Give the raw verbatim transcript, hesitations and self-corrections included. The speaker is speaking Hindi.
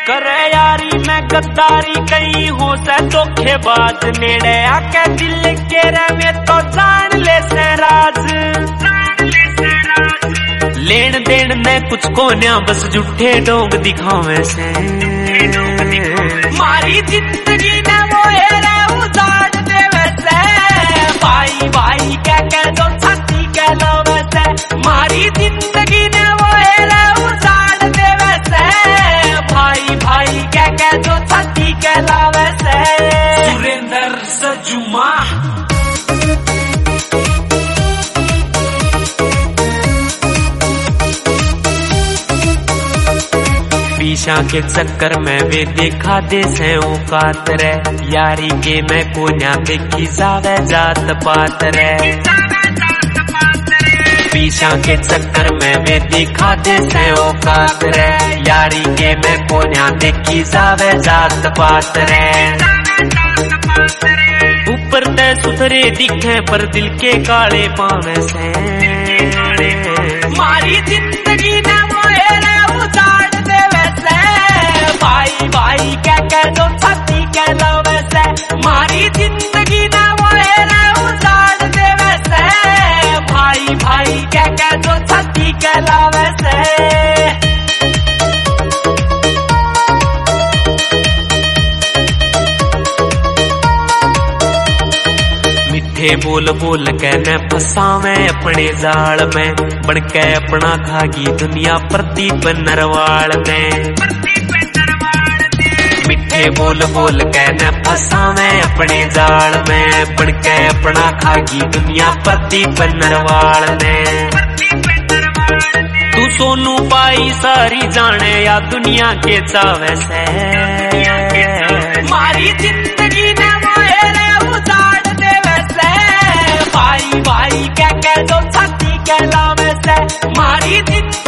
करे यारी मैं गद्दारी कहीं हो से धोखेबाज नेड़े आके दिल के रवे तो जान ले से राज लेन देन ने कुछ कोन्या बस झूठे डोंग दिखावे से मारी जिंदगी ने वो हेरे उजाड़ देवे से भाई भाई कह के जो छाती कह लावे से मारी जिंदगी ने वो हेरे उजाड़ देवे से भाई भाई कह के जो छाती कह लावे से सुरेंद्र सजुमा पीछा के चक्कर में वे देखा दे से औकात रे यारी के मैं कोन्या देखी जावे जात पात रे पीछा के चक्कर में वे देखा दे से औकात रे यारी के मैं कोन्या देखी जावे जात पात रे ऊपर ते सुथरे दिखे पर दिल के काले पावे से मारी जिंदगी ने मोहरे उजाड़ देवे से भाई भाई कह के जो छाती कह लावे से मारी जिंदगी ने मोहरे उजाड़ देवे से भाई भाई कह के जो छाती कह लावे से मीठे बोल बोल के न फसावे अपने जाल में बनके अपना खागी दुनिया प्रदीप नरवाल में मीठे बोल बोल के न फसावे अपने जाल में बनके अपना खागी दुनिया प्रदीप नरवाल ने तू सोनू पाई सारी जाने या दुनिया के चावे से मारी जिंदगी ने मोहरे उजाड़ देवे से भाई भाई कह के जो छाती कह लावे से मारी जिंदगी